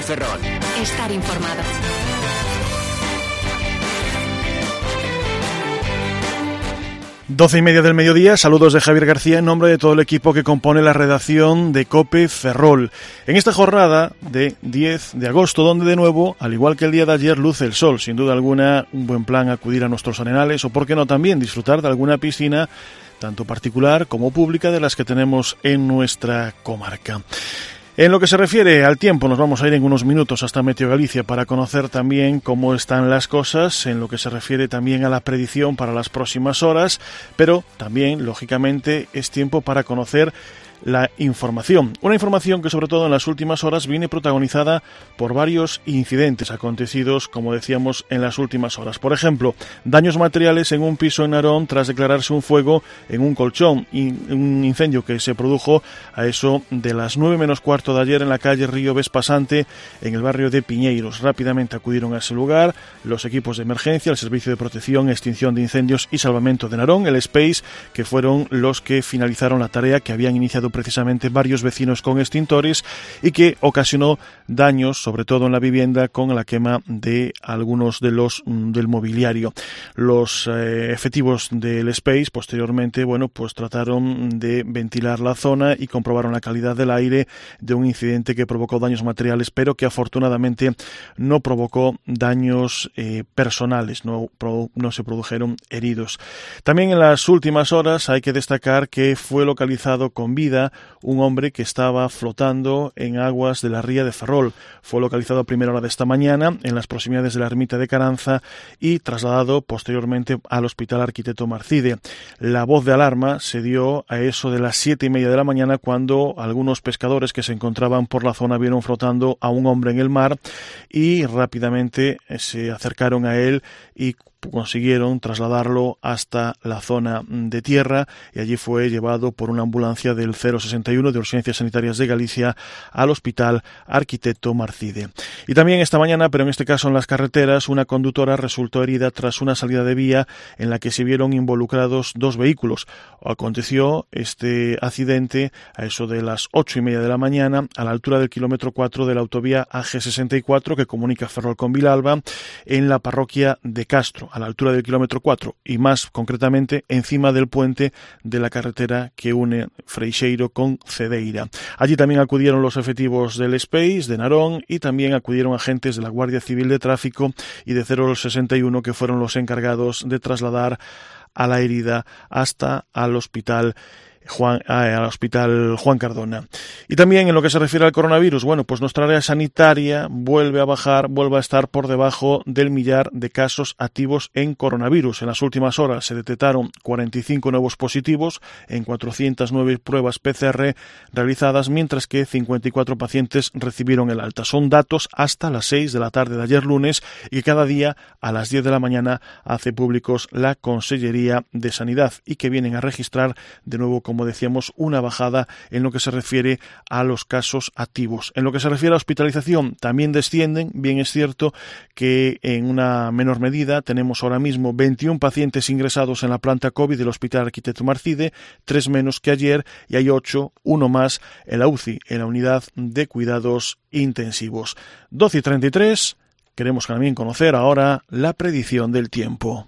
Ferrol. Estar informado. Doce y media del mediodía, saludos de Javier García en nombre de todo el equipo que compone la redacción de COPE Ferrol. En esta jornada de 10 de agosto, donde de nuevo, al igual que el día de ayer, luce el sol. Sin duda alguna, un buen plan acudir a nuestros arenales o, por qué no, también disfrutar de alguna piscina, tanto particular como pública, de las que tenemos en nuestra comarca. En lo que se refiere al tiempo, nos vamos a ir en unos minutos hasta Meteo Galicia para conocer también cómo están las cosas, en lo que se refiere también a la predicción para las próximas horas, pero también, lógicamente, es tiempo para conocer la información. Una información que sobre todo en las últimas horas viene protagonizada por varios incidentes acontecidos, como decíamos, en las últimas horas. Por ejemplo, daños materiales en un piso en Narón tras declararse un fuego en un colchón, un incendio que se produjo a eso de las 9 menos cuarto de ayer en la calle Río Vespasante, en el barrio de Piñeiros. Rápidamente acudieron a ese lugar los equipos de emergencia, el Servicio de Protección, Extinción de Incendios y Salvamento de Narón, el SPACE, que fueron los que finalizaron la tarea que habían iniciado precisamente varios vecinos con extintores y que ocasionó daños, sobre todo en la vivienda, con la quema de algunos de los del mobiliario. Los efectivos del SPACE posteriormente, pues trataron de ventilar la zona y comprobaron la calidad del aire de un incidente que provocó daños materiales, pero que afortunadamente no provocó daños personales, no se produjeron heridos. También en las últimas horas hay que destacar que fue localizado con vida un hombre que estaba flotando en aguas de la ría de Ferrol. Fue localizado a primera hora de esta mañana en las proximidades de la ermita de Caranza y trasladado posteriormente al Hospital Arquitecto Marcide. La voz de alarma se dio a eso de las 7:30 de la mañana, cuando algunos pescadores que se encontraban por la zona vieron flotando a un hombre en el mar y rápidamente se acercaron a él y consiguieron trasladarlo hasta la zona de tierra, y allí fue llevado por una ambulancia del 061 de Urgencias Sanitarias de Galicia al Hospital Arquitecto Marcide. Y también esta mañana, pero en este caso en las carreteras, una conductora resultó herida tras una salida de vía en la que se vieron involucrados dos vehículos. Aconteció este accidente a eso de las 8:30 de la mañana a la altura del kilómetro 4 de la autovía AG64 que comunica Ferrol con Vilalba, en la parroquia de Castro, a la altura del kilómetro 4 y más concretamente encima del puente de la carretera que une Freixeiro con Cedeira. Allí también acudieron los efectivos del SPACE de Narón y también acudieron agentes de la Guardia Civil de Tráfico y de 061, que fueron los encargados de trasladar a la herida hasta al Hospital Juan Cardona. Y también en lo que se refiere al coronavirus, pues nuestra área sanitaria vuelve a estar por debajo del millar de casos activos en coronavirus. En las últimas horas se detectaron 45 nuevos positivos en 409 pruebas PCR realizadas, mientras que 54 pacientes recibieron el alta. Son datos hasta las 6 de la tarde de ayer lunes, y que cada día a las 10 de la mañana hace públicos la Consellería de Sanidad, y que vienen a registrar de nuevo, como decíamos, una bajada en lo que se refiere a los casos activos. En lo que se refiere a hospitalización, también descienden. Bien es cierto que en una menor medida tenemos ahora mismo 21 pacientes ingresados en la planta COVID del Hospital Arquitecto Marcide, 3 menos que ayer, y hay 8, uno más, en la UCI, en la unidad de cuidados intensivos. 12:33, queremos también conocer ahora la predicción del tiempo.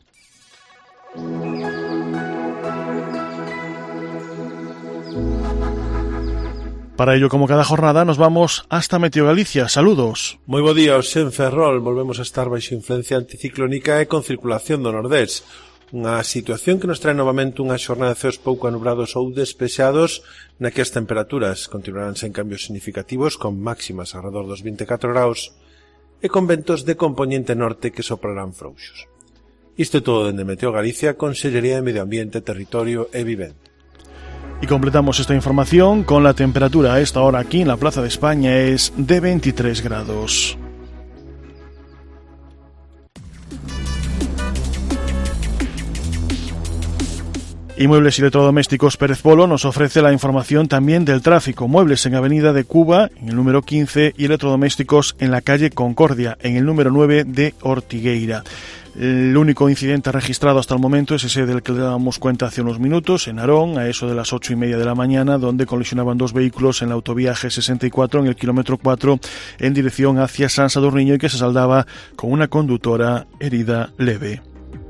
Para ello, como cada jornada, nos vamos hasta Meteo Galicia. Saludos. Moi bo día, en Ferrol volvemos a estar baixo influencia anticiclónica e con circulación do nordés. Unha situación que nos trae novamente unha xornada de ceos pouco anubrados ou despexados, na que as temperaturas continuarán sen cambios significativos, con máximas alrededor dos 24 graus e con ventos de componente norte que soprarán frouxos. Isto é todo dende Meteo Galicia, Consellería de Medio Ambiente, Territorio e Vivenda. Y completamos esta información con la temperatura a esta hora aquí en la Plaza de España es de 23 grados. Y Muebles y Electrodomésticos Pérez Polo nos ofrece la información también del tráfico. Muebles en Avenida de Cuba, en el número 15, y electrodomésticos en la calle Concordia, en el número 9 de Ortigueira. El único incidente registrado hasta el momento es ese del que le dábamos cuenta hace unos minutos, en Narón, a eso de las 8:30 de la mañana, donde colisionaban dos vehículos en la autovía G64 en el kilómetro 4 en dirección hacia San Sadurniño y que se saldaba con una conductora herida leve.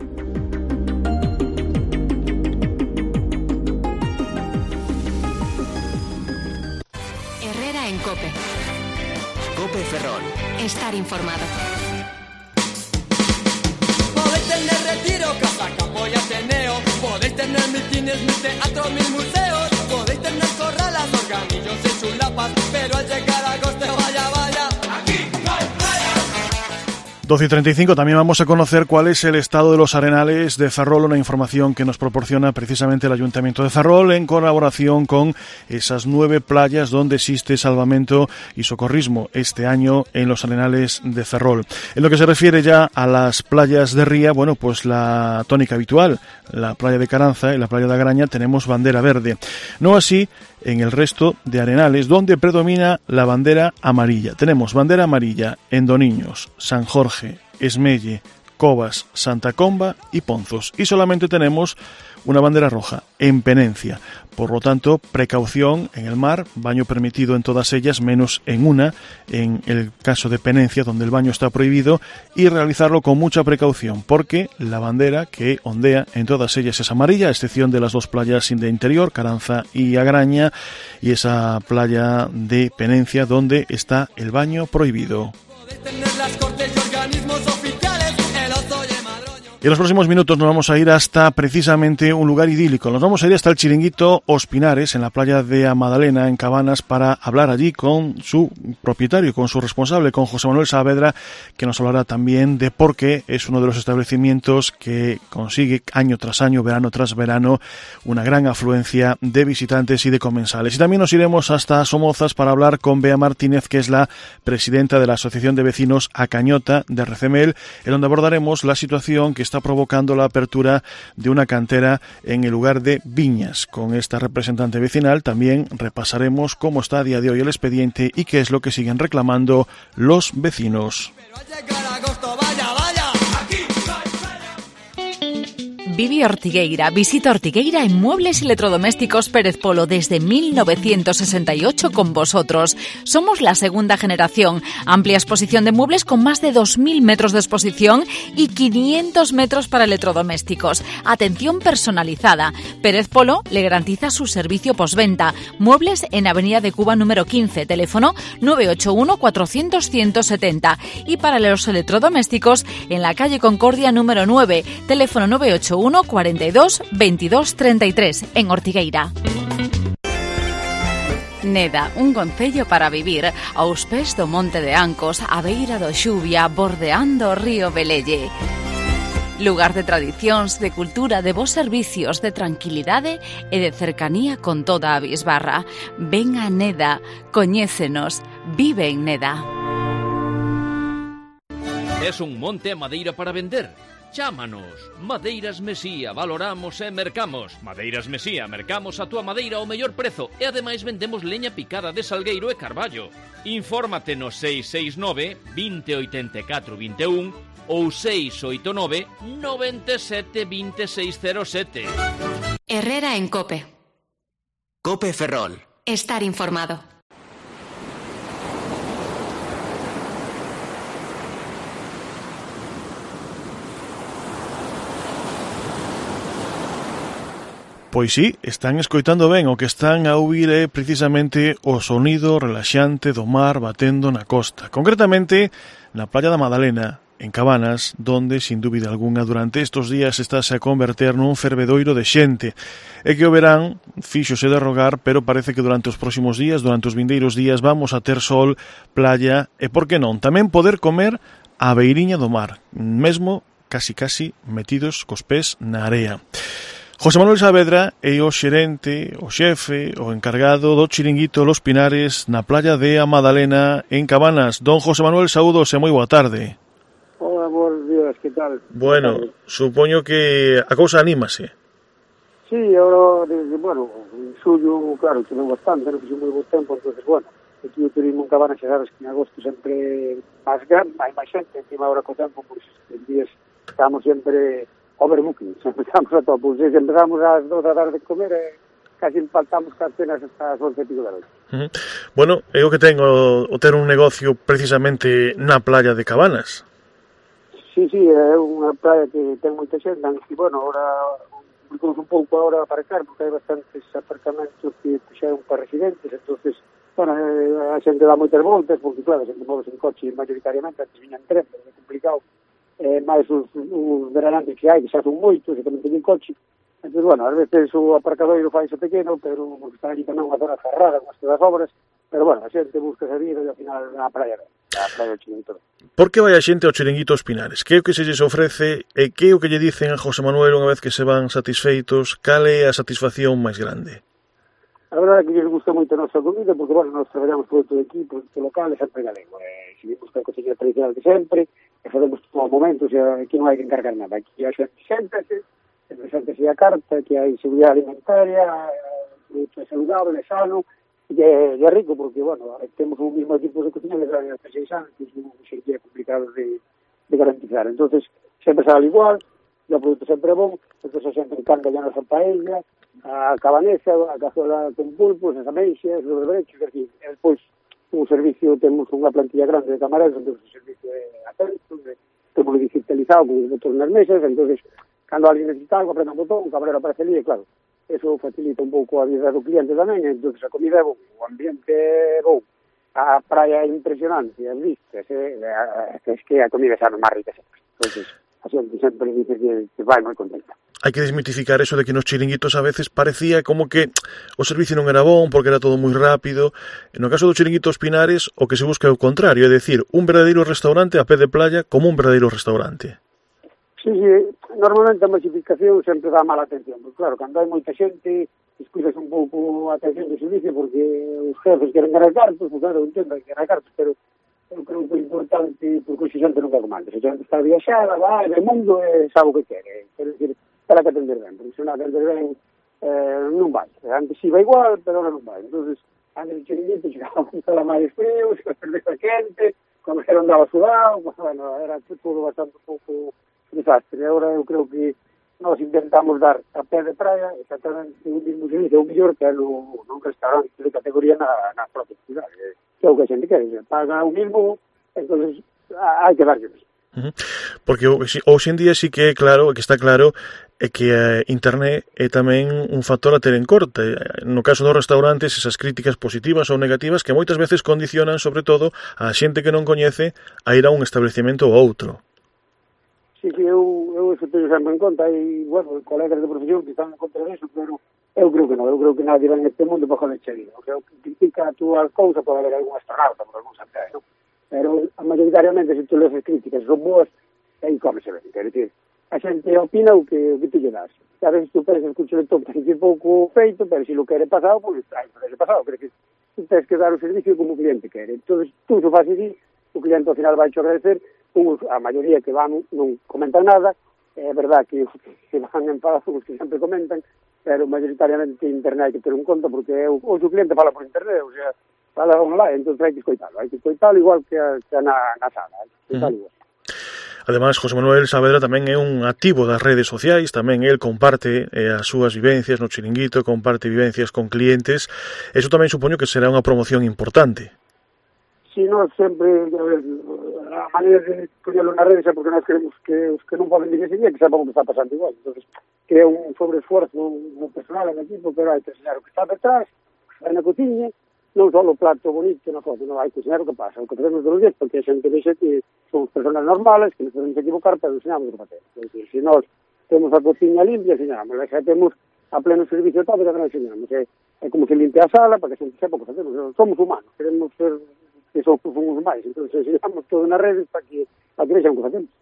Herrera en COPE. COPE Ferrol. Estar informado. Podéis tener retiro, casa, campo y ateneo. Podéis tener mitines, mis teatros, mis museos. Podéis tener corralas, organillos y chulapas. Pero al llegar a agosto, vaya, vaya, aquí no hay playa. 12:35, también vamos a conocer cuál es el estado de los arenales de Ferrol, una información que nos proporciona precisamente el Ayuntamiento de Ferrol en colaboración con esas 9 playas donde existe salvamento y socorrismo este año en los arenales de Ferrol. En lo que se refiere ya a las playas de ría, bueno, pues la tónica habitual, la playa de Caranza y la playa de Agraña tenemos bandera verde. No así en el resto de arenales, donde predomina la bandera amarilla. Tenemos bandera amarilla en Doniños, San Jorge, Esmelle, Covas, Santa Comba y Ponzos. Y solamente tenemos una bandera roja en Penencia. Por lo tanto, precaución en el mar, baño permitido en todas ellas, menos en una, en el caso de Penencia, donde el baño está prohibido, y realizarlo con mucha precaución, porque la bandera que ondea en todas ellas es amarilla, a excepción de las 2 playas de interior, Caranza y Agraña, y esa playa de Penencia, donde está el baño prohibido. Podéis tener las cortes y organismos oficiales, el ozo y el madroño. Y en los próximos minutos nos vamos a ir hasta precisamente un lugar idílico. Nos vamos a ir hasta el chiringuito Os Pinares, en la playa de Amadalena, en Cabanas, para hablar allí con su propietario, con su responsable, con José Manuel Saavedra, que nos hablará también de por qué es uno de los establecimientos que consigue año tras año, verano tras verano, una gran afluencia de visitantes y de comensales. Y también nos iremos hasta Somozas para hablar con Bea Martínez, que es la presidenta de la Asociación de Vecinos A Cañota de Recemel, en donde abordaremos la situación que está provocando la apertura de una cantera en el lugar de Viñas. Con esta representante vecinal también repasaremos cómo está a día de hoy el expediente y qué es lo que siguen reclamando los vecinos. Pero al llegar a agosto, vaya, vaya, aquí no hay playa. Vivi Ortigueira. Visita Ortigueira en Muebles y Electrodomésticos Pérez Polo desde 1968 con vosotros. Somos la segunda generación. Amplia exposición de muebles con más de 2.000 metros de exposición y 500 metros para electrodomésticos. Atención personalizada. Pérez Polo le garantiza su servicio postventa. Muebles en Avenida de Cuba número 15. Teléfono 981 400 170. Y para los electrodomésticos en la calle Concordia número 9. Teléfono 981 42 22 33 en Ortigueira. Neda, un concello para vivir aos pés do Monte de Ancos, a beira do Xuvia, bordeando o río Velelle. Lugar de tradicións, de cultura, de bons servicios, de tranquilidade e de cercanía con toda a bisbarra. Ven a Neda, coñécenos, vive en Neda. Es un monte a madeira para vender? Chámanos. Madeiras Mesía, valoramos e mercamos. Madeiras Mesía, mercamos a túa madeira ao mellor prezo e ademais vendemos leña picada de salgueiro e carballo. Infórmate no 669 20 84 21 ou 689 97 2607. Herrera en COPE. COPE Ferrol. Estar informado. Pois sí, están escoitando ben, o que están a ouvir é precisamente o sonido relaxante do mar batendo na costa. Concretamente, na playa da Madalena, en Cabanas, donde, sin dúbida alguna, durante estes días estáse a converter nun fervedoiro de xente. É que o verán fíxose de rogar, pero parece que durante os próximos días, durante os vindeiros días, vamos a ter sol, playa e, por que non, tamén poder comer a beiriña do mar, mesmo casi metidos cos pés na area. José Manuel Saavedra é o xerente, o xefe, o encargado do chiringuito Los Pinares na playa de A Madalena en Cabanas. Don José Manuel, saúdos e moi boa tarde. Hola, buenos días, que tal? Bueno, supoño que a cousa anímase. Sí, ahora, bueno, en xullo, claro, tenemos bastante, non fixo moi bo tempo, entonces, bueno, aquí o turismo en Cabanas, xa sabes que en agosto sempre máis grande, hai máis xente, encima ahora co tempo, pois, en días estamos sempre overbooking, sempre estamos a topo. Se empezamos ás 2 da tarde de comer, casi faltamos apenas hasta as 11 e pico da noite. Bueno, é o que ten o ter un negocio precisamente na playa de Cabanas. Sí, é unha praia que ten moita xente, e, bueno, ahora complicamos un pouco ahora aparcar, porque hai bastantes aparcamentos que puxeron para residentes, entonces, bueno, a xente dá moitas voltas, porque, claro, a xente move en coche mayoritariamente, antes viñan tren, pero é complicado, máis os veranantes que hai, que xa son moitos, e tamén teñen coche. Entón, bueno, ás veces o aparcadoiro faise pequeno, pero porque está ali tamén unha zona cerrada con estas obras, pero bueno, a xente busca esa vida e ao final a praia do Chiringuito. Por que vai a xente ao Chiringuito Os Pinares? Que é o que se lles ofrece e que é o que lle dicen a José Manuel unha vez que se van satisfeitos? Cal é a satisfacción máis grande? A verdade é que lles gusta moito a nosa comida, porque, bueno, nós traballamos todo o equipo local e sempre galego. Seguimos con a cociña tradicional de sempre, e facemos todo o momento, o sea, aquí non hai que encargar nada. Aquí a xente xéntase, presentase a carta, que hai seguridade alimentaria, produto saludable, sano, e é rico, porque, bueno, temos un mismo tipo de cocina desde hace 6 anos, que é complicado de garantizar. Entonces, sempre sale igual, o produto sempre é bon, entonces a xente encanta ya nosa paella, a cabanesa, a cazuela con pulpos, as ameixas, os berberechos, é decir, despois un servicio, temos unha plantilla grande de camareros, entonces o servicio é atento, temos digitalizado con os botón nas mesas, entonces cando alguén necesita algo, aprenda un botón, o camarero aparece ali, e claro, eso facilita un pouco a vida do cliente tamén, entón a comida é bon, o ambiente é bon, a praia é impresionante, as vistas, é que a comida xa non máis rica sempre. Entón, a xente sempre dice que vai moi contenta. Hai que desmitificar eso de que nos chiringuitos a veces parecía como que o servicio non era bon porque era todo moi rápido. No caso do Chiringuito Os Pinares, o que se busca é o contrario, é dicir, un verdadeiro restaurante a pé de playa como un verdadeiro restaurante. Sí, normalmente a masificación sempre dá mala atención, porque claro, cando hai moita xente, descuidas un pouco a atención do servicio, porque os jefes queren ganar cartos, pues claro, entendo que ganar cartos, pero eu creo que é importante, porque hoxe xente nunca comanda, se xente está viaxada, vai do mundo e sabe o que quere, quer dizer, para que atender ben, porque se non atender ben, non vai, antes iba igual, pero agora non vai, entonces, antes do Chiringuito chegábamos a máis fríos, a cerveza quente, como se non daba sudado, bueno, era todo bastante un pouco desastre. Agora eu creo que nós intentamos dar a pé de praia exactamente o mismo servicio, o mellor que é nun restaurante de categoría na propia cidade, que é o que a xente quere, paga o mismo, entonces hai que darlle mesmo. Porque hoxe en día sí que é claro, que está claro, é que a internet é tamén un factor a ter en conta. No caso dos restaurantes, esas críticas positivas ou negativas que moitas veces condicionan, sobre todo, a xente que non coñece a ir a un establecemento ou outro. Sí, eu eso teño sempre en conta, e, bueno, colegas de profesión que están en contra disso, pero eu creo que nadie va neste mundo para joder che vida. O sea, que critica a túa cousa, pode haber algún astronauta, por algún santé, non? Pero, mayoritariamente, se tú lees as críticas son boas, aí comese ben, quer dizer, a xente opina o que tú lle das. A veces tú pensas que o chuletón ten que pouco feito, pero se lo quere pasado, pois hai que ser pasado, creo que tú tens que dar o servicio como o cliente quere. Entón, tú se faz así, o cliente ao final vai te agradecer, a maioría que van non comentan nada, é verdad que se van enfadados os que sempre comentan, pero mayoritariamente internet hai que ter un conta, porque o cliente fala por internet, o sea, fala online, entón hai que escoitalo igual que na sala, hai que escoitalo igual. Ademais, José Manuel Saavedra tamén é un activo das redes sociais, tamén el comparte as súas vivencias no Chiringuito, comparte vivencias con clientes, eso tamén supoño que será unha promoción importante. Si nós sempre, a maneira de poñerlo nas redes é porque nós queremos que os que non poden vir ese día que sepamos o que está pasando igual. Entonces, crea un sobreesfuerzo no personal, en equipo, pero hai que enseñar o que está detrás, o que está na cociña, non só o plato bonito na foto, non hai que enseñar o que pasa, o que facemos todos os días, porque a xente vexe que somos personas normales, que nos podemos equivocar, pero enseñamos o que facemos. Entonces, se nós temos a cociña limpia, enseñamos, se temos a pleno servicio todo, tamén enseñamos. É como se limpia a sala, para que a xente sepa o que facemos. Somos humanos, queremos ser que somos máis, entón enseñamos todo nas redes para que vexan o que facemos.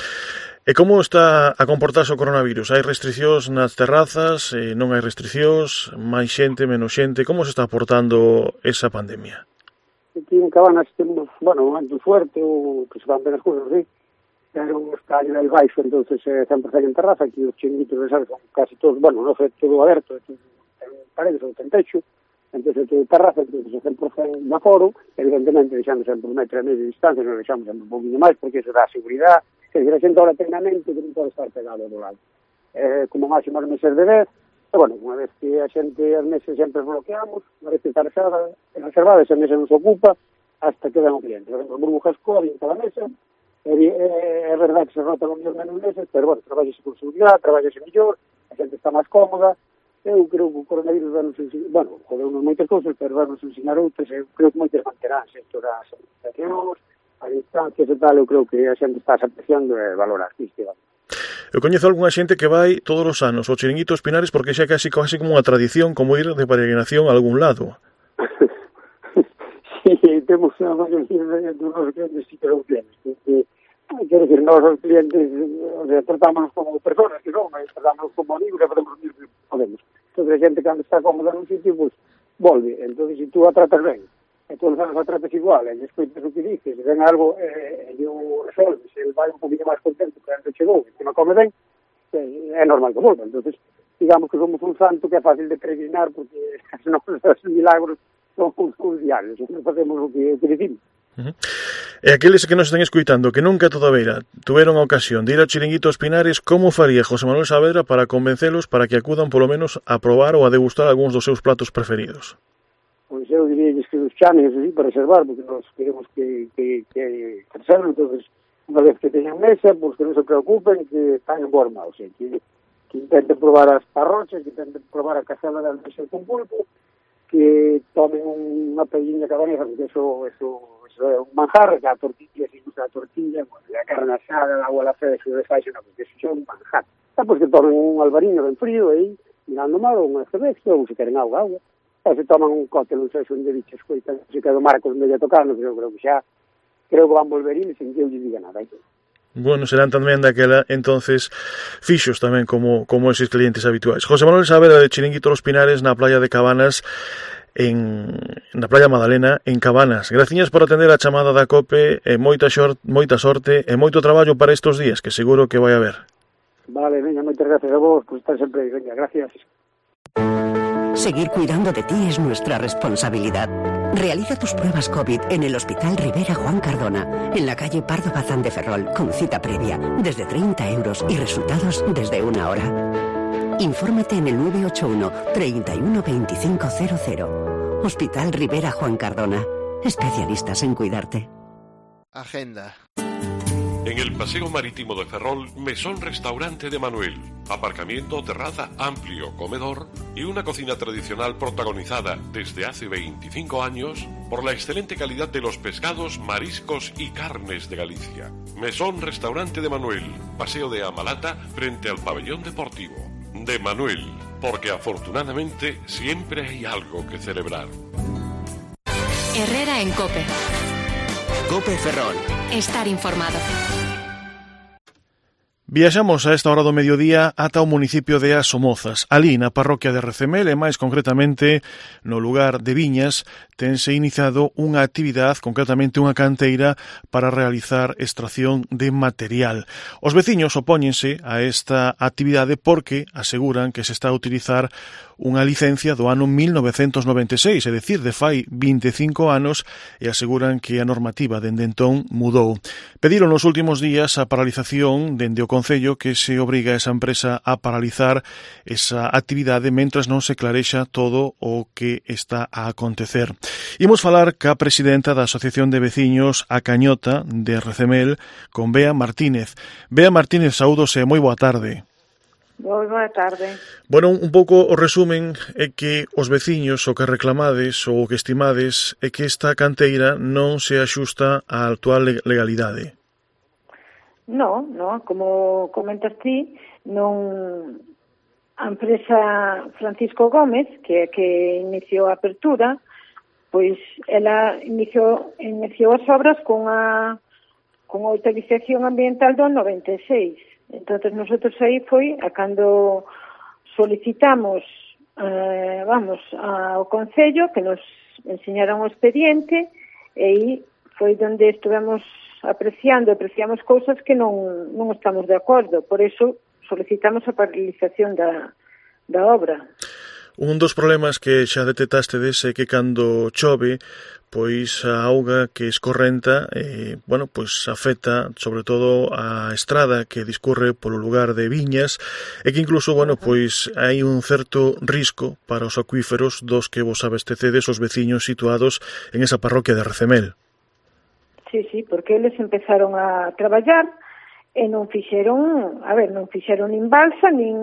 E como está a comportarse o coronavirus? Hai restriccións nas terrazas, non hai restriccións, máis xente, menos xente, como se está aportando esa pandemia? Aquí en Cabanas temos, bueno, un momento fuerte, o que se van ver as cousas, sí, pero está a nivel baixo, entonces sempre sai en terraza, aquí os chiringuitos de sal son casi todos, bueno, non é todo aberto, ten paredes ou ten techo, entonces todo terraza, entonces o 100% de aforo, evidentemente deixando sempre un metro e medio de distancia, nos deixamos sempre un poquinho máis, porque eso dá seguridade, Que a xente ahora ten na mente que non pode estar pegado do lado. Como máximo as meses de 10, e, bueno, unha vez que a xente as meses sempre bloqueamos, unha vez que está reservada, esa mesa non se ocupa, hasta que ven o cliente. As burbujas COVID en cada mesa, é verdade que se rota o mellor menos meses, pero, bueno, traballase con seguridade, traballase mellor, a xente está máis cómoda. Eu creo que o coronavirus vai nos ensinar, bueno, jodeu-nos moitas cousas, pero vai nos ensinar outras, eu creo que moitas manteránse, todas as organizacións, as distancias e tal, eu creo que a xente está apreciando e valora artística. Eu coñezo algunha xente que vai todos os anos ao Chiringuito dos Pinares porque xa casi como unha tradición, como ir de peregrinación a algún lado. Sí, temos unha mayoría dos nosos clientes sí que son clientes, quero dicir, nós os clientes tratámonos como personas que son, tratámonos como amigos e facemos o que podemos. Entón, a xente cando está cómoda nun sitio, pues, volve. Entón, se tú a tratas ben, e todos os anos a tratas igual, e despois o que dices, ven algo, e o resolves, el vai un poquinho máis contento que antes chegou, e que non come ben, é normal que volva. Entón, digamos que somos un santo que é fácil de peregrinar, porque os nosos milagros son os diarios, non facemos o que decimos. E aqueles que nos están escuitando que nunca todavía tuveron a ocasión de ir ao Chiringuito dos Pinares, como faría José Manuel Saavedra para convencelos para que acudan polo menos a probar ou a degustar algúns dos seus platos preferidos? Pois eu diríalles que os chamen así para reservar, porque nós queremos que reserven. Entonces, unha vez que teñan mesa, pues que non se preocupen, que están en forma, o sea, que intenten probar as parrochas, que intenten probar a casada da mesa con pulpo, que tomen unha pelliña cabanesa, porque eso é un manjar, que a tortilla, se gusta a tortilla, bueno, a carne asada, a agua a la fe, se desfaixa, porque eso é un manjar. Pois que tomen un albariño ben frío, aí, mirando mal, ou unha cerveza, ou se queren agua. E se toman un cóctel, non sei se onde diches, coita, se quedo Marcos medio tocando, pero creo que van volver ir sin que eu lle diga nada. Bueno, serán tamén daquela, entonces, fixos tamén como eses clientes habituais. José Manuel Saavedra de Chiringuito dos Pinares na playa de Cabanas, na playa Madalena, en Cabanas. Graciñas por atender a chamada da COPE, e moita sorte e moito traballo para estes días, que seguro que vai haber. Vale, veña, moitas gracias a vos por estar sempre aí, veña, gracias. Seguir cuidando de ti es nuestra responsabilidad. Realiza tus pruebas COVID en el Hospital Rivera Juan Cardona, en la calle Pardo Bazán de Ferrol, con cita previa, desde 30 € y resultados desde 1 hora. Infórmate en el 981 31 25 00. Hospital Rivera Juan Cardona. Especialistas en cuidarte. Agenda. En el Paseo Marítimo de Ferrol, Mesón Restaurante de Manuel. Aparcamiento, terraza, amplio comedor y una cocina tradicional protagonizada desde hace 25 años por la excelente calidad de los pescados, mariscos y carnes de Galicia. Mesón Restaurante de Manuel, Paseo de Amalata, frente al pabellón deportivo. De Manuel, porque afortunadamente siempre hay algo que celebrar. Herrera en COPE. COPE Ferrol. Estar informado. Viaxamos a esta hora do mediodía ata o municipio de Asomozas. Alí, na parroquia de Recemel, e máis concretamente no lugar de Viñas, tense iniciado unha actividade, concretamente unha canteira, para realizar extracción de material. Os veciños opóñense a esta actividade porque aseguran que se está a utilizar unha licencia do ano 1996, é dicir, de fai 25 anos, e aseguran que a normativa dende entón mudou. Pediron nos últimos días a paralización dende o Concello, que se obriga a esa empresa a paralizar esa actividade mentras non se clarexa todo o que está a acontecer. Imos falar ca presidenta da Asociación de Veciños A Cañota de Recemel, con Bea Martínez. Bea Martínez, saúdos e moi boa tarde. Moi boa tarde. Bueno, un pouco o resumen é que os veciños o que reclamades ou o que estimades é que esta canteira non se axusta á actual legalidade. No, como comentas ti, non a empresa Francisco Gómez, que iniciou a apertura, pois ela iniciou as obras con a autorización ambiental do 96. Entonces nosotros aí foi a cando solicitamos ao Concello que nos enseñaran o expediente, e aí foi onde estivemos apreciamos cousas que non estamos de acordo, por eso solicitamos a paralización da obra. Un dos problemas que xa detectastes é que cando chove, pois a auga que escorrenta, bueno, pois afecta sobre todo a estrada que discurre polo lugar de Viñas e que incluso, bueno, pois hai un certo risco para os acuíferos dos que vos abastecedes os veciños situados en esa parroquia de Recemel. Sí, porque eles empezaron a traballar e non fixeron nin balsa, nin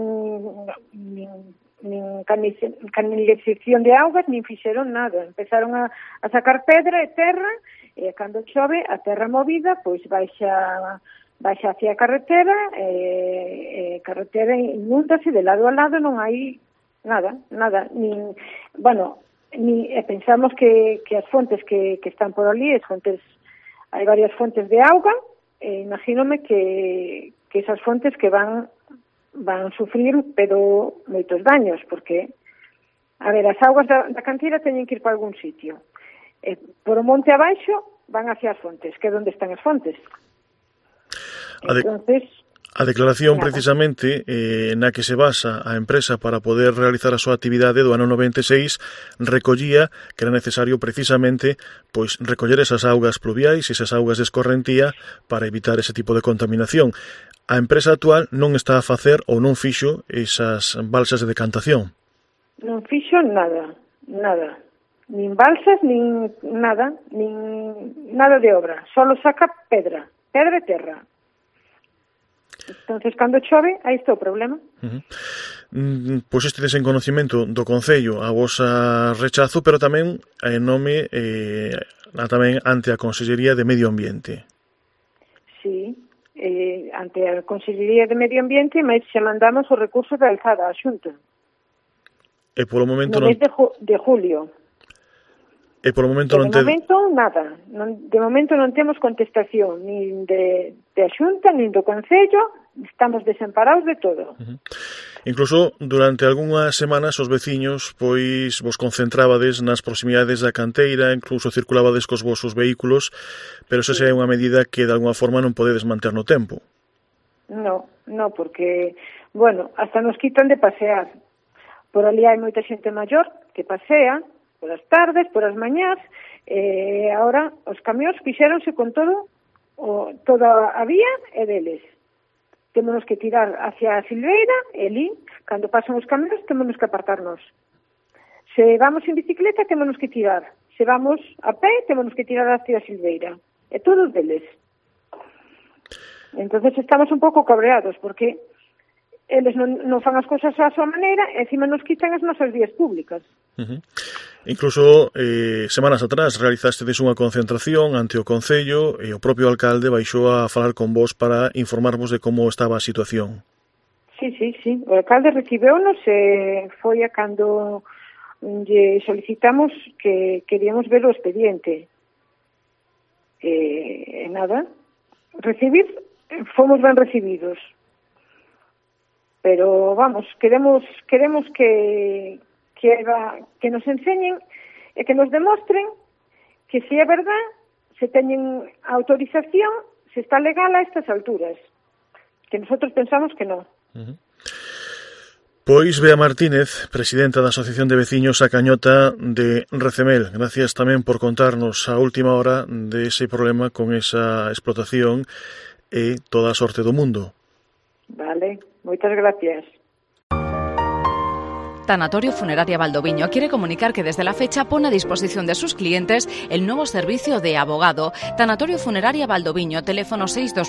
canalización de augas, nin fixeron nada. Empezaron a sacar pedra e terra, e cando chove, a terra movida, pois baixa hacia a carretera, e carretera inúndase de lado a lado, non hai nada, pensamos que as fontes que están por ali, hai varias fontes de auga, e imagínome que esas fontes que van sufrir, pero moitos daños, porque, a ver, as augas da canteira teñen que ir para algún sitio. Por o monte abaixo van hacia as fontes, que é onde están as fontes. Entonces, a declaración precisamente na que se basa a empresa para poder realizar a súa actividade do ano 96 recollía que era necesario precisamente pois recoller esas augas pluviais e esas augas de escorrentía para evitar ese tipo de contaminación. A empresa actual non está a facer ou non fixo esas balsas de decantación. Non fixo nada. Nin balsas, nin nada de obra. Solo saca pedra e terra. Entonces, cando chove, aí está o problema. Pois este desenconocimento do Concello a vosa rechazo, pero tamén en nome tamén ante a Consellería de Medio Ambiente. Sí, ante a Consellería de Medio Ambiente, mas xa mandamos o recurso de alzada á Xunta. E polo momento no mes de julio. E polo momento non nada. De momento non temos contestación nin de a Xunta, nin do Concello. Estamos desamparados de todo. Incluso durante algunhas semanas os veciños pois vos concentrabades nas proximidades da canteira, incluso circulabades cos vosos vehículos, pero esa é unha medida que de alguna forma non podedes manter no tempo. No, porque, bueno, hasta nos quitan de pasear. Por ali hai moita xente maior que pasea por as tardes, por as mañás, agora os camións fixéronse con toda a vía e deles. Témonos que tirar hacia a Silveira, e ali, cando pasan os camións, témonos que apartarnos. Se vamos en bicicleta, témonos que tirar. Se vamos a pé, témonos que tirar hacia a Silveira. E todos deles. Entonces estamos un pouco cabreados, porque eles non fan as cousas á súa maneira e encima nos quitan as nosas vías públicas. Incluso semanas atrás realizastedes unha concentración ante o Concello e o propio alcalde baixou a falar con vos para informarvos de como estaba a situación. Sí. O alcalde recibeunos e foi a cando lle solicitamos que queríamos ver o expediente. E nada, fomos ben recibidos. Pero, vamos, queremos que nos enseñen e que nos demostren que se é verdad, se teñen autorización, se está legal a estas alturas. Que nosotros pensamos que non. Pois Bea Martínez, presidenta da Asociación de Veciños A Cañota de Recemel, gracias tamén por contarnos a última hora de ese problema con esa explotación e toda a sorte do mundo. Vale. Muchas gracias. Tanatorio Funeraria Valdoviño quiere comunicar que desde la fecha pone a disposición de sus clientes el nuevo servicio de abogado. Tanatorio Funeraria Valdoviño, teléfono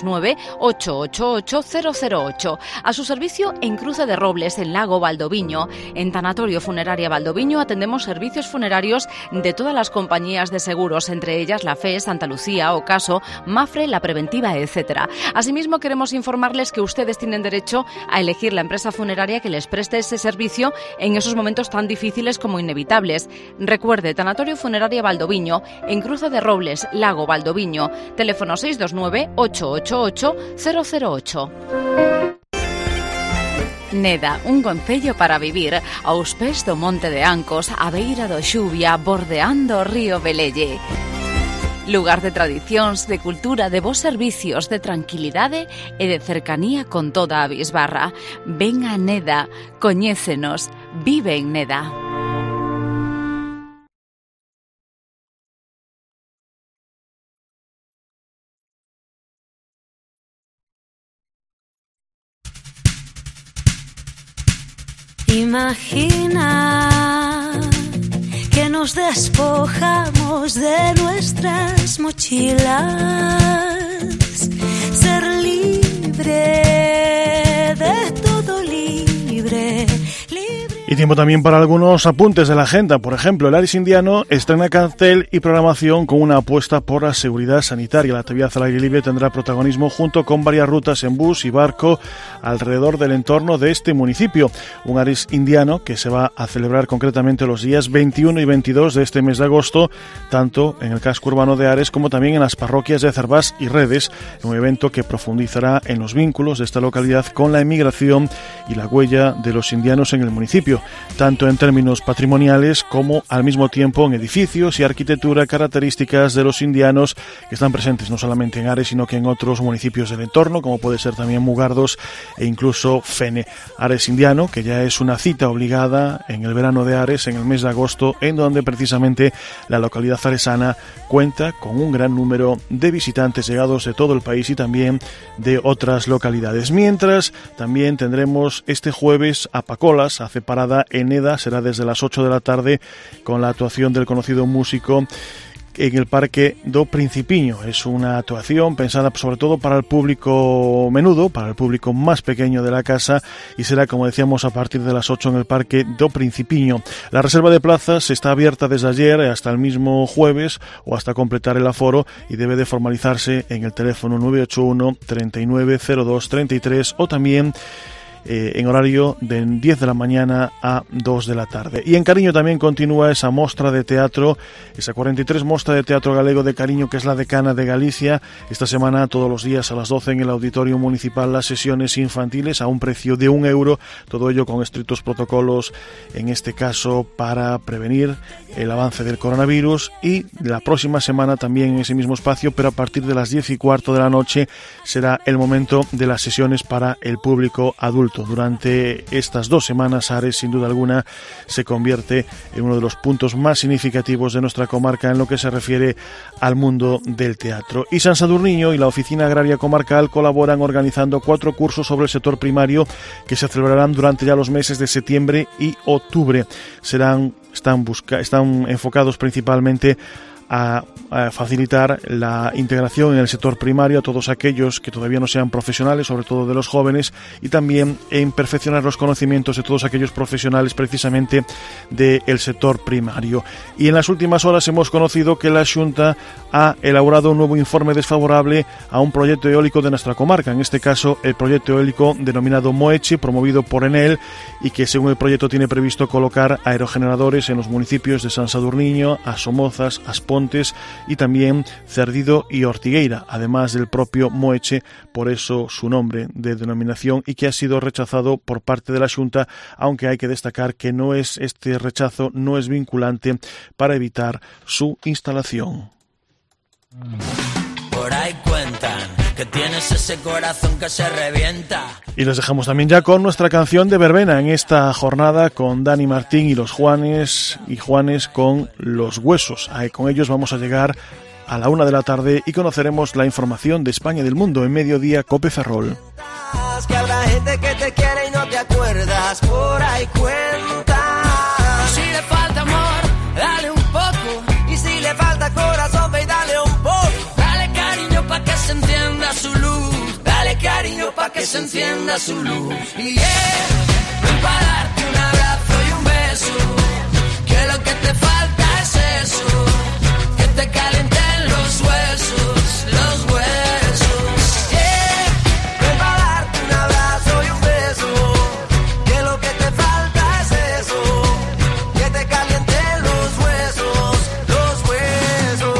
629-888-008. A su servicio en Cruce de Robles, en Lago Valdoviño. En Tanatorio Funeraria Valdoviño atendemos servicios funerarios de todas las compañías de seguros, entre ellas la FE, Santa Lucía, Ocaso, Mafre, La Preventiva, etc. Asimismo, queremos informarles que ustedes tienen derecho a elegir la empresa funeraria que les preste ese servicio en esos momentos tan difíciles como inevitables. Recuerde, Tanatorio Funeraria Valdoviño, en Cruce de Robles, Lago Valdoviño, teléfono 629-888-008. Neda, un concello para vivir aos pés do Monte de Ancos, a beira do Xuvia, bordeando o río Velelle. Lugar de tradicións, de cultura, de bons servicios, de tranquilidade e de cercanía con toda a bisbarra. Ven a Neda, coñécenos, vive en Neda. Imagina que nos despojamos de nuestras mochilas, ser libre, de todo libre. Y tiempo también para algunos apuntes de la agenda. Por ejemplo, el Ares Indiano estrena cartel y programación con una apuesta por la seguridad sanitaria. La actividad al aire libre tendrá protagonismo junto con varias rutas en bus y barco alrededor del entorno de este municipio. Un Ares Indiano que se va a celebrar concretamente los días 21 y 22 de este mes de agosto, tanto en el casco urbano de Ares como también en las parroquias de Cervás y Redes, un evento que profundizará en los vínculos de esta localidad con la emigración y la huella de los indianos en el municipio, tanto en términos patrimoniales como al mismo tiempo en edificios y arquitectura, características de los indianos que están presentes no solamente en Ares, sino que en otros municipios del entorno, como puede ser también Mugardos e incluso Fene. Ares Indiano, que ya es una cita obligada en el verano de Ares, en el mes de agosto, en donde precisamente la localidad aresana cuenta con un gran número de visitantes llegados de todo el país y también de otras localidades. Mientras, también tendremos este jueves a Pacolas, hace parada en Eda, será desde las 8 de la tarde con la actuación del conocido músico en el Parque do Principiño. Es una actuación pensada sobre todo para el público menudo, para el público más pequeño de la casa, y será, como decíamos, a partir de las 8 en el Parque do Principiño. La reserva de plazas está abierta desde ayer hasta el mismo jueves o hasta completar el aforo, y debe de formalizarse en el teléfono 981 39 02 33 o también en horario de 10 de la mañana a 2 de la tarde. Y en Cariño también continúa esa mostra de teatro, esa 43 mostra de teatro galego de Cariño, que es la decana de Galicia. Esta semana, todos los días a las 12 en el Auditorio Municipal, las sesiones infantiles a un precio de €1, todo ello con estrictos protocolos, en este caso para prevenir el avance del coronavirus. Y la próxima semana también en ese mismo espacio, pero a partir de las 10:15 de la noche, será el momento de las sesiones para el público adulto. Durante estas 2 semanas, Ares, sin duda alguna, se convierte en uno de los puntos más significativos de nuestra comarca en lo que se refiere al mundo del teatro. Y San Sadurniño y la Oficina Agraria Comarcal colaboran organizando 4 cursos sobre el sector primario que se celebrarán durante ya los meses de septiembre y octubre. Están enfocados principalmente a facilitar la integración en el sector primario a todos aquellos que todavía no sean profesionales, sobre todo de los jóvenes, y también en perfeccionar los conocimientos de todos aquellos profesionales precisamente del sector primario. Y en las últimas horas hemos conocido que la Xunta ha elaborado un nuevo informe desfavorable a un proyecto eólico de nuestra comarca, en este caso el proyecto eólico denominado Moeche, promovido por Enel, y que según el proyecto tiene previsto colocar aerogeneradores en los municipios de San Sadurniño, As Somozas, As Pontes y también Cerdido y Ortigueira, además del propio Moeche, por eso su nombre de denominación, y que ha sido rechazado por parte de la Xunta, aunque hay que destacar que este rechazo no es vinculante para evitar su instalación. Por ahí cuentan que tienes ese corazón que se revienta. Y les dejamos también ya con nuestra canción de verbena en esta jornada, con Dani Martín y los Juanes, y Juanes con Los Huesos. Con ellos vamos a llegar a la 1 de la tarde y conoceremos la información de España y del mundo en Mediodía Cope Ferrol. Que habrá gente que te quiere y no te acuerdas, por ahí cuentan. Si le falta amor, dale un poco, y si le falta corazón, ve y dale un poco. Dale cariño pa' que se encienda su luz, dale cariño pa' que se encienda su luz. Y ven pa' darte un abrazo y un beso, que lo que te falta es eso, que te calienten los huesos, los huesos. Ven pa' darte un abrazo y un beso, que lo que te falta es eso, que te calienten los huesos, los huesos.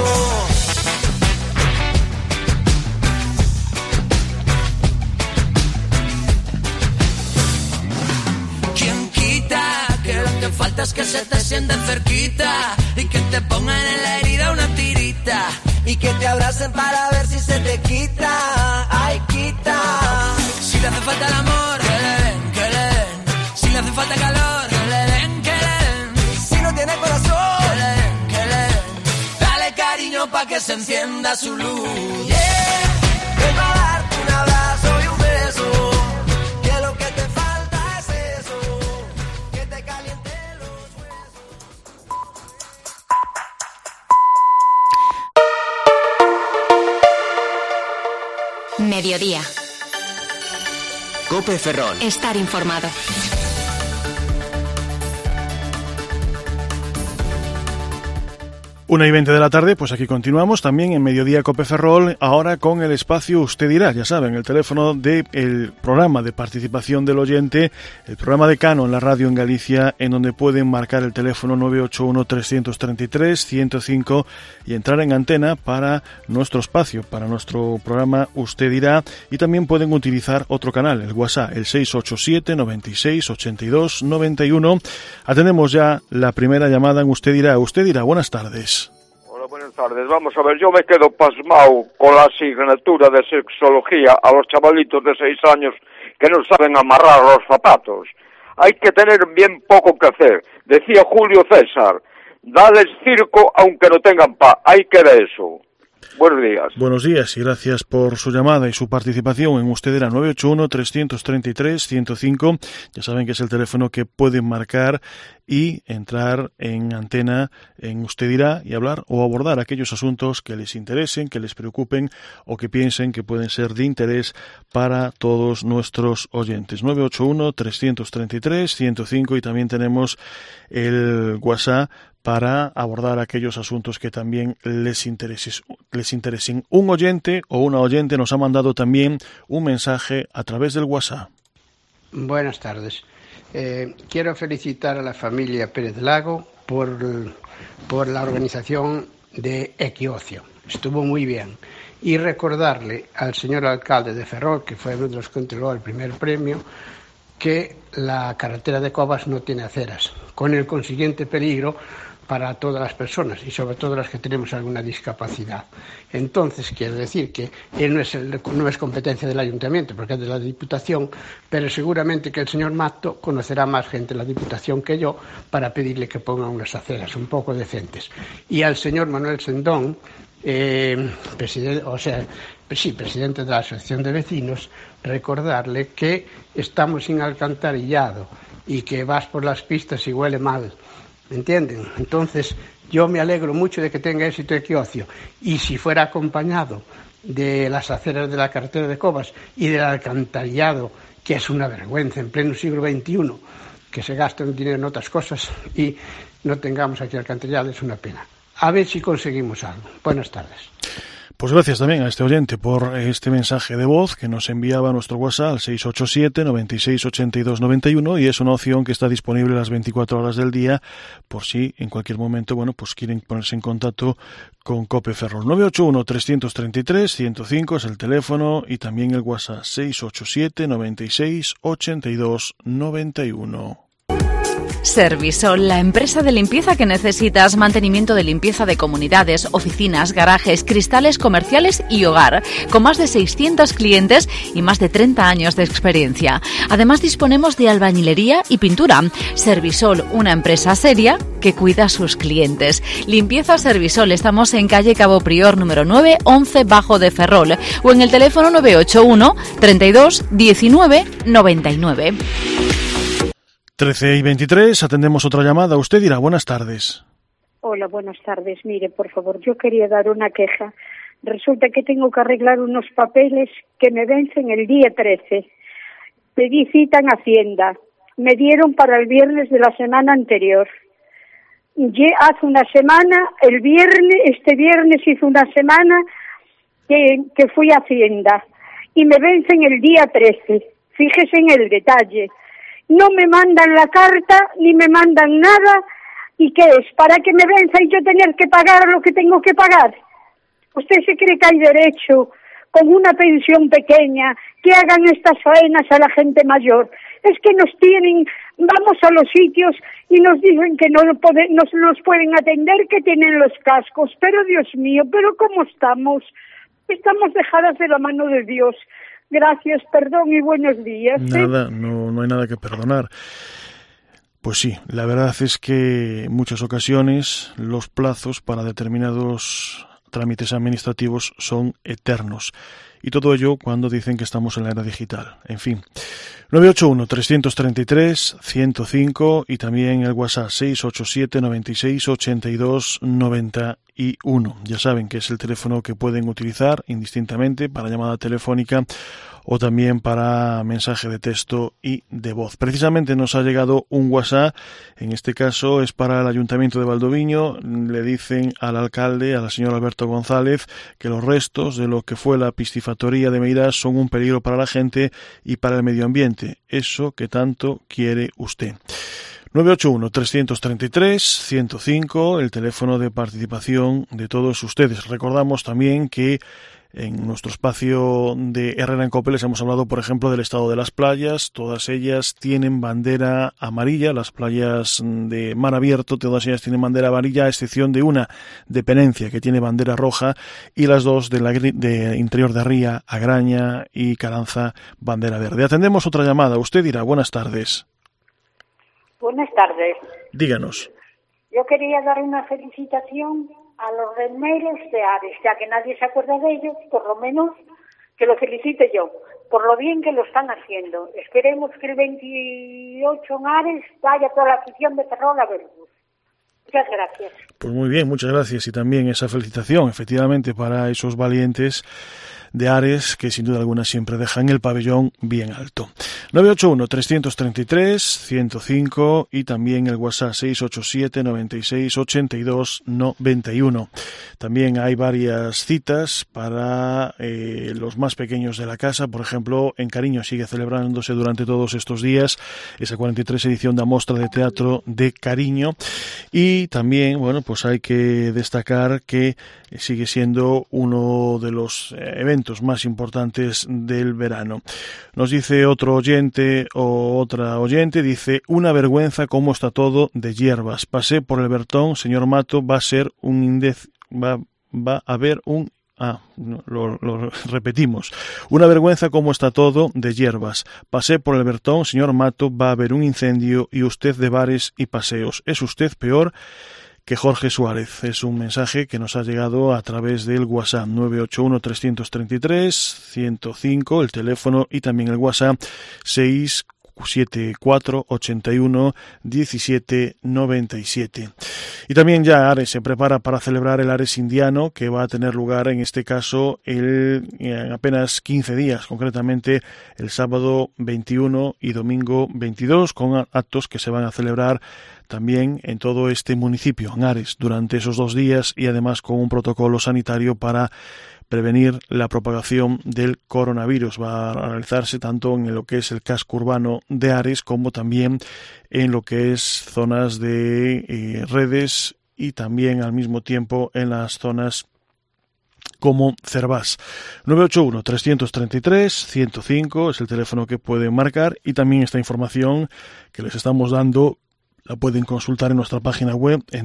¿Quién quita que lo que falta es que se te sienten cerquita y que te pongan en la herida una tirita y que te abracen para ver si se te quita? Ay, quita. Si le hace falta el amor, que le den, que le den. Si le hace falta calor, que le den, que le den. Y si no tiene corazón, que le den, que le den. Dale cariño pa' que se encienda su luz. Ven pa' darte un abrazo y un beso, que lo que te falta es eso, que Mediodía. COPE Ferrol. Estar informado. 1:20 de la tarde, pues aquí continuamos también en Mediodía COPE Ferrol, ahora con el espacio Usted dirá, ya saben, el teléfono del programa de participación del oyente, el programa decano en la radio en Galicia, en donde pueden marcar el teléfono 981-333-105 y entrar en antena para nuestro espacio, para nuestro programa Usted dirá, y también pueden utilizar otro canal, el WhatsApp, el 687 96 82 91. Atendemos ya la primera llamada en Usted dirá. Usted dirá, buenas tardes. Buenas tardes. Vamos a ver, yo me quedo pasmado con la asignatura de sexología a los chavalitos de 6 años que no saben amarrar los zapatos. Hay que tener bien poco que hacer. Decía Julio César, dales circo aunque no tengan hay que de eso. Buenos días. Buenos días y gracias por su llamada y su participación en Usted dirá. 981-333-105. Ya saben que es el teléfono que pueden marcar y entrar en antena en Usted dirá y hablar o abordar aquellos asuntos que les interesen, que les preocupen o que piensen que pueden ser de interés para todos nuestros oyentes. 981-333-105 y también tenemos el WhatsApp para abordar aquellos asuntos que también les interesen. Un oyente o una oyente nos ha mandado también un mensaje a través del WhatsApp. Buenas tardes. Quiero felicitar a la familia Pérez Lago por la organización de Equiocio. Estuvo muy bien. Y recordarle al señor alcalde de Ferrol, que fue uno de los que entregó el primer premio, que la carretera de Covas no tiene aceras, con el consiguiente peligro para todas las personas y sobre todo las que tenemos alguna discapacidad. Entonces, quiero decir que él no es competencia del ayuntamiento porque es de la Diputación, pero seguramente que el señor Mato conocerá más gente de la Diputación que yo para pedirle que ponga unas aceras un poco decentes. Y al señor Manuel Sendón, presidente de la Asociación de Vecinos, recordarle que estamos sin alcantarillado y que vas por las pistas y huele mal. ¿Me entienden? Entonces, yo me alegro mucho de que tenga éxito Equiocio. Y si fuera acompañado de las aceras de la carretera de Covas y del alcantarillado, que es una vergüenza en pleno siglo XXI, que se gaste el dinero en otras cosas y no tengamos aquí alcantarillado, es una pena. A ver si conseguimos algo. Buenas tardes. Pues gracias también a este oyente por este mensaje de voz que nos enviaba a nuestro WhatsApp al 687 96 82 91 y es una opción que está disponible las 24 horas del día por si en cualquier momento, pues quieren ponerse en contacto con COPE Ferrol. 981-333-105 es el teléfono y también el WhatsApp 687 96 82 91. Servisol, la empresa de limpieza que necesitas, mantenimiento de limpieza de comunidades, oficinas, garajes, cristales comerciales y hogar, con más de 600 clientes y más de 30 años de experiencia. Además disponemos de albañilería y pintura. Servisol, una empresa seria que cuida a sus clientes. Limpieza Servisol, estamos en calle Cabo Prior número 9, 11 Bajo de Ferrol o en el teléfono 981 32 19 99. 13:23, atendemos otra llamada. Usted dirá, buenas tardes. Hola, buenas tardes. Mire, por favor, yo quería dar una queja. Resulta que tengo que arreglar unos papeles que me vencen el día 13. Pedí cita en Hacienda. Me dieron para el viernes de la semana anterior. Hace una semana, este viernes hizo una semana que fui a Hacienda y me vencen el día 13. Fíjese en el detalle. No me mandan la carta, ni me mandan nada. ¿Y qué es? ¿Para que me venza y yo tener que pagar lo que tengo que pagar? ¿Usted se cree que hay derecho, con una pensión pequeña, que hagan estas faenas a la gente mayor? Es que vamos a los sitios y nos dicen que no nos pueden atender, que tienen los cascos. Pero Dios mío, ¿pero cómo estamos? Estamos dejadas de la mano de Dios. Gracias, perdón y buenos días. Nada, no hay nada que perdonar. Pues sí, la verdad es que en muchas ocasiones los plazos para determinados trámites administrativos son eternos. Y todo ello cuando dicen que estamos en la era digital. En fin, 981-333-105 y también el WhatsApp 687-96-82-91. Ya saben que es el teléfono que pueden utilizar indistintamente para llamada telefónica o también para mensaje de texto y de voz. Precisamente nos ha llegado un WhatsApp, en este caso es para el Ayuntamiento de Valdoviño. Le dicen al alcalde, al señor Alberto González, que los restos de lo que fue la piscifactoría de Meirás son un peligro para la gente y para el medio ambiente. Eso que tanto quiere usted. 981-333-105, el teléfono de participación de todos ustedes. Recordamos también que en nuestro espacio de Herrera en Cope les hemos hablado, por ejemplo, del estado de las playas. Todas ellas tienen bandera amarilla. Las playas de mar abierto, todas ellas tienen bandera amarilla, a excepción de una de Penencia, que tiene bandera roja, y las dos de interior de Ría, Agraña y Caranza, bandera verde. Atendemos otra llamada. Usted dirá, buenas tardes. Buenas tardes. Díganos. Yo quería dar una felicitación a los remeros de Ares, ya que nadie se acuerda de ellos, por lo menos que lo felicite yo, por lo bien que lo están haciendo. Esperemos que el 28 en Ares vaya toda la afición de Ferrol a verlos. Muchas gracias. Pues muy bien, muchas gracias. Y también esa felicitación, efectivamente, para esos valientes de Ares, que sin duda alguna siempre dejan el pabellón bien alto. 981-333-105 y también el WhatsApp 687-96-82-91. También hay varias citas para los más pequeños de la casa. Por ejemplo, en Cariño sigue celebrándose durante todos estos días esa 43 edición de la Mostra de Teatro de Cariño. Y también, bueno, pues hay que destacar que sigue siendo uno de los eventos más importantes del verano. Nos dice otro oyente o otra oyente, dice, una vergüenza cómo está todo de hierbas. Pasé por el Bertón, señor Mato, va a ser un va a haber un lo repetimos. Una vergüenza cómo está todo de hierbas. Pasé por el Bertón, señor Mato, va a haber un incendio y usted de bares y paseos. Es usted peor que Jorge Suárez. Es un mensaje que nos ha llegado a través del WhatsApp 981-333-105, el teléfono, y también el WhatsApp 674-81-1797. Y también ya Ares se prepara para celebrar el Ares Indiano, que va a tener lugar en este caso en apenas 15 días, concretamente el sábado 21 y domingo 22, con actos que se van a celebrar también en todo este municipio, en Ares, durante esos 2 días, y además con un protocolo sanitario para prevenir la propagación del coronavirus. Va a realizarse tanto en lo que es el casco urbano de Ares como también en lo que es zonas de redes y también al mismo tiempo en las zonas como Cervás. 981-333-105 es el teléfono que pueden marcar, y también esta información que les estamos dando la pueden consultar en nuestra página web en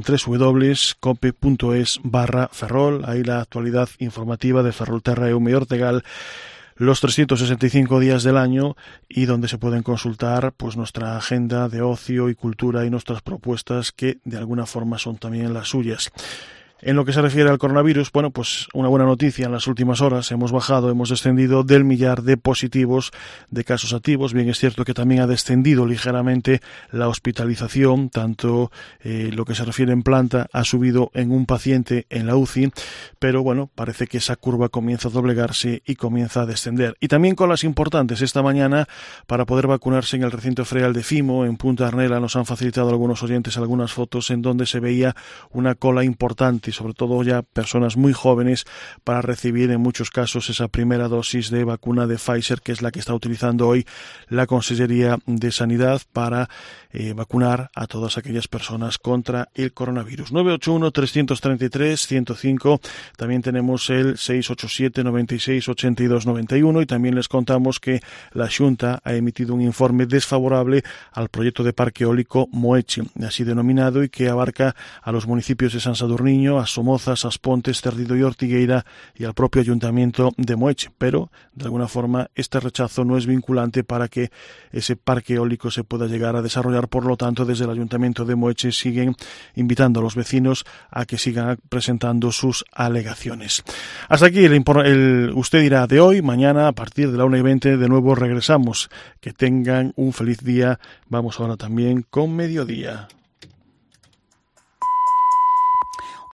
www.cope.es/Ferrol. Ahí la actualidad informativa de Ferrolterra, Eume y Ortegal los 365 días del año, y donde se pueden consultar pues nuestra agenda de ocio y cultura y nuestras propuestas, que de alguna forma son también las suyas. En lo que se refiere al coronavirus, bueno, pues una buena noticia en las últimas horas. Hemos descendido del 1.000.000 de positivos, de casos activos. Bien, es cierto que también ha descendido ligeramente la hospitalización, tanto lo que se refiere en planta ha subido en un paciente en la UCI, pero bueno, parece que esa curva comienza a doblegarse y comienza a descender. Y también con las importantes, esta mañana, para poder vacunarse en el recinto ferial de Fimo, en Punta Arnela, nos han facilitado algunos oyentes algunas fotos en donde se veía una cola importante, y sobre todo ya personas muy jóvenes, para recibir en muchos casos esa primera dosis de vacuna de Pfizer, que es la que está utilizando hoy la Consellería de Sanidad para vacunar a todas aquellas personas contra el coronavirus. 981-333-105, también tenemos el 687-96-82-91, y también les contamos que la Xunta ha emitido un informe desfavorable al proyecto de parque eólico Moeche, así denominado, y que abarca a los municipios de San Sadurniño, a Somozas, As Pontes, Cerdido y Ortigueira y al propio Ayuntamiento de Moeche, pero de alguna forma este rechazo no es vinculante para que ese parque eólico se pueda llegar a desarrollar. Por lo tanto, desde el Ayuntamiento de Moeche siguen invitando a los vecinos a que sigan presentando sus alegaciones. Hasta aquí el Usted dirá de hoy. Mañana a partir de la 1:20 de nuevo regresamos. Que tengan un feliz día. Vamos ahora también con Mediodía.